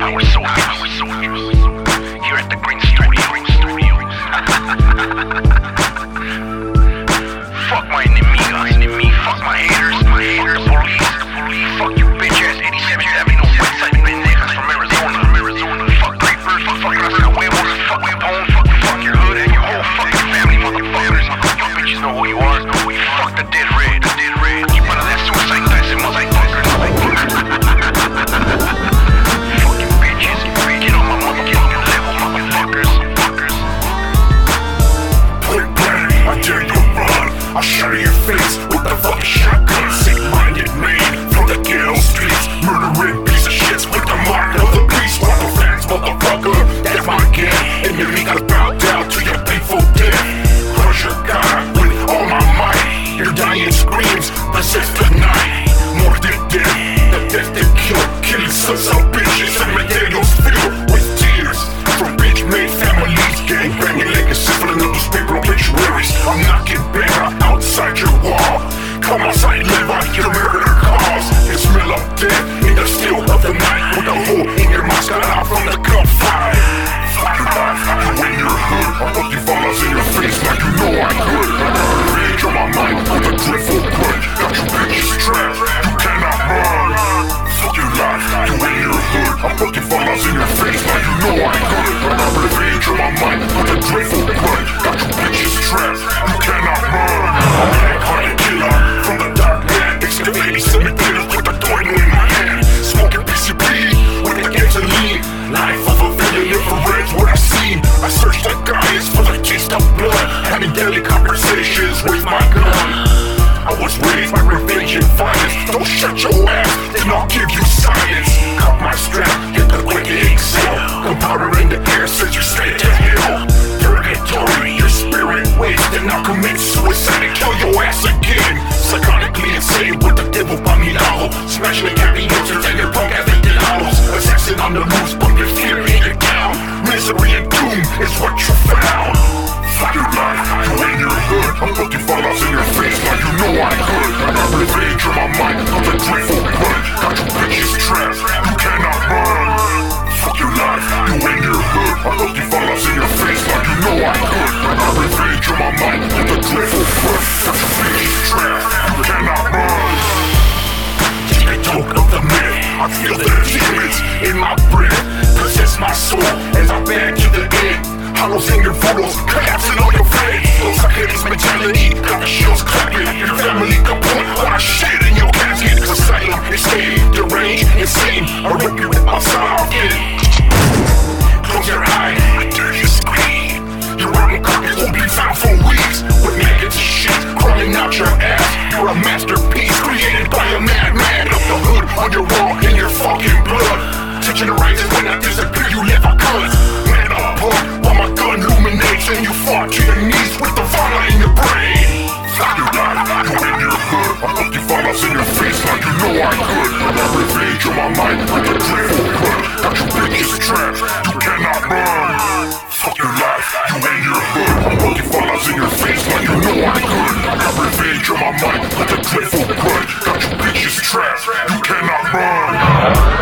Power Soldiers. Here at the Green Studio. Fuck my enemy, fuck my haters, fuck the police, fuck you bitch ass 87th Avenue Westside pendejas from Arizona. Fuck creepers, fuck Rasta huevos, fuck Capone, fuck your hood and your whole fucking family, motherfuckers. You bitches know who you are. Fuck the dead red. Keep out of that suicide class, motherfuckers. Fucking bitches, get on my motherfucking level, motherfuckers. Point blank, I dare you run. I'll shatter your face with the fucking shotgun. Sick-minded man from the ghetto streets, murdering piece of shits with the mark of the beast. Waffle fans, motherfucker, that's my gang. Enemy gotta bow down to your painful death. Crush your God with all my might. Your dying screams persist tonight. More than death, the death that killed, killing sons of bitches. Cemeterios filled with tears from bitch-made families, gang-banging legacy filling up newspaper obituaries. I'm knocking better outside your wall. Come outside, live out your murder cause. You smell of death in the still of the night, with a hole in your mouth cut out from the gunfire. Fuck your life, you in your hood. I'll put you follows in your face like you know I could. Rage on my mind with a dreadful grudge. Got you bitches trapped, you cannot run. Fuck your life, you in your hood. I'll put you follows in your face like you know I could. Rage on my mind with a dreadful grudge. Got you bitches trapped, you cannot run. I'm a black-hearted killer from the dark land, excavating cemeteries with a thorn in my hand. Smoking PCP with the gasoline. Life of a villain, infrared's what I seen. I searched the guys for the taste of blood, having daily conversations with my gun. I was raised by revenge and violence. Don't shut your ass, then I'll give you silence. Cut my strap, hit the quick exhale. Gunpowder in the air, sends you straight to hell. Purgatory, your spirit waste, then I'll commit suicide and kill your ass again. Psychotically insane with the devil by mi lado, smashing the cabinettes and your punk aficionados. Assassin on the loose, but your fear in your down. Misery and doom is what you found. Fuck your life, you in your hood. I'm looking fallouts in your face like you know I could. I got revenge on my mind with a dreadful grudge. Got you bitches trapped, you cannot run. Fuck your life, you in your hood. I'm looking fallouts in your face like you know I could. I got revenge on my mind with a dreadful grudge. Got you bitches trapped, you cannot run. Take a toke of the myth, I feel the demons in my breath possess my soul as I beg to the end. Hollows in your photos, collapsing on your face. Looks like it is mentality, got the shields clapping. Your family complete, all I shit in your casket. Asylum, escape, deranged, insane. I rip you with my socket. Close your eyes, I dare you scream. Your rotten carcass will be found for weeks with maggots and shit crawling out your ass. You're a masterpiece created by a madman. Up the hood on your wall in your fucking blood. Tension arises when I disappear, you never could. Man up, while my gun illuminates and you fall to your knees with the vomit in your brain. Fuck your life, you in your hood. I hope you follows in your face like you know I could. I got revenge on my mind with a dreadful grudge. Got you bitches trapped, you cannot run. Fuck your life, you in your hood. I hope you follows in your face like you know I could. I got revenge on my mind with a dreadful grudge. Got you bitches trapped, you cannot run.